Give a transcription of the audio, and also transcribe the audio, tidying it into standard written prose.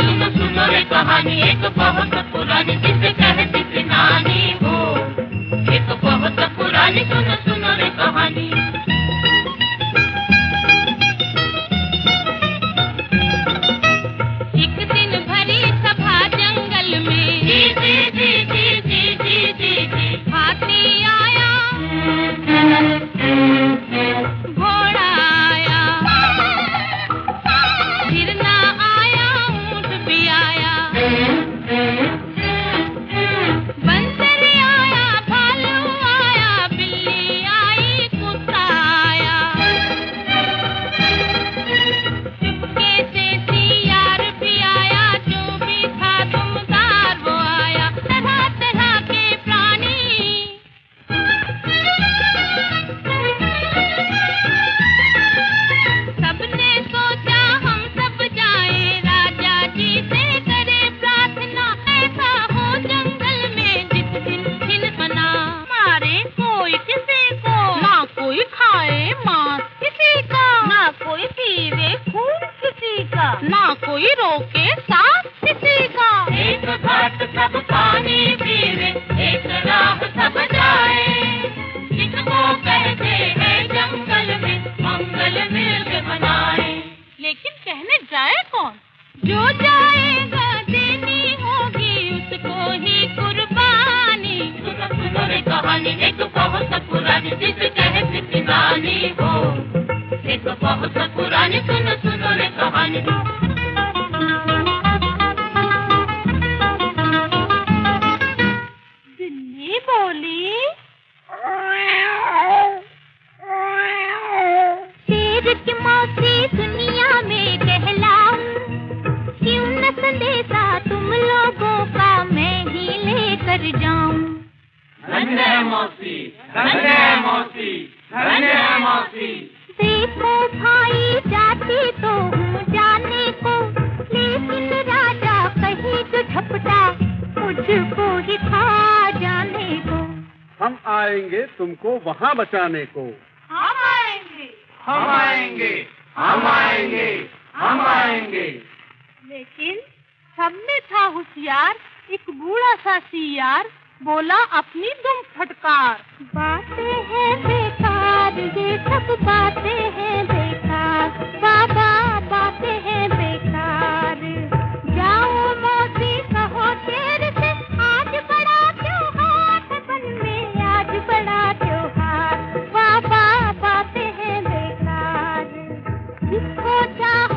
सुनो सुनो रे कहानी एक बहुत पुरानी, जिसे कहती थी नानी हो। एक बहुत पुरानी, सुनो सुनो रे कहानी। एक दिन भरी सभा जंगल में, जी जी जी जी जी जी जी जी। हाथी आया, घोड़ा आया, हिरना आया, ऊंट भी आया, बंदर आया, भालू आया, बिल्ली आई, कुत्ता आया, चुपके से सियार भी आया, जो भी था दुमदार वो आया, तरह तरह के प्राणी। सबने सोचा हम सब जाएं, राजा जी से करें प्रार्थना, ऐसा हो जंगल में जिस दिन दिन बना। मारे कोई किसी को, ना कोई खाए मांस किसी का, ना कोई पीवे खून किसी का, ना कोई रोके सांस किसी का। एक घाट सब पानी पीवे, एक राह सब जाए, जिसको कहते हैं जंगल में मंगल मिलके मनाए। लेकिन कहने जाए कौन? जो जाएगा देनी होगी उसको ही कुर्बानी। सुनो सुनो रे कहानी एक बहुत पुरानी, जिसे कहती थी नानी हो। एक बहुत पुरानी, सुनो सुनो रे कहानी। बिल्ली बोली, शेर की मौसी दुनिया में कहलाऊं, क्यों न संदेशा तुम लोगों का मैं ही लेकर जाऊं। धन्य है मौसी, धन्य है मौसी, धन्य है मौसी। देखो भाई जाती तो हूँ जाने को, लेकिन राजा कहीं तो झपटा मुझको ही खा जाने को। हम आएंगे तुमको वहाँ बचाने को। हम आएंगे, हम आएंगे, हम आएंगे, हम आएंगे। लेकिन सब में था होशियार एक बूढ़ा सा सियार, बोला अपनी दुम फटकार। बातें हैं बेकार, ये सब बातें हैं बेकार, बाबा बातें हैं बेकार। जाओ मौसी कहो शेर से, आज बड़ा त्योहार बन में, आज बड़ा त्योहार। बाबा बातें हैं बेकार, जिसको चाह